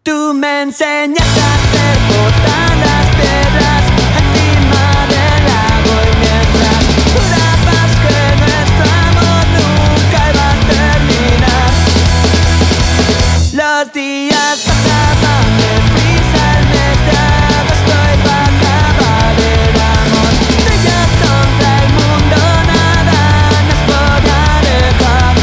Tú me enseñaste a hacer botar las piedras encima del lago y mientras jurabas que nuestro amor nunca iba a terminar. Los días pasaban deprisa, el mes de agosto iba a acabar el amor. De yo contra el mundo nada nos podía dejar.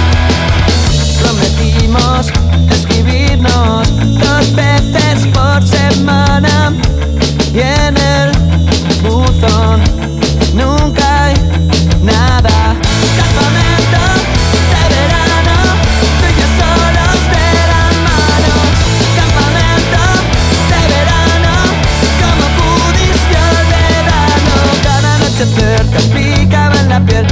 Prometimos escribirnos 2 veces por semana y en el buzón nunca hay nada. Campamento de verano, tú y yo solos de la mano. Campamento de verano, ¿cómo pudiste olvidarlo? Cada noche te picaba en la piel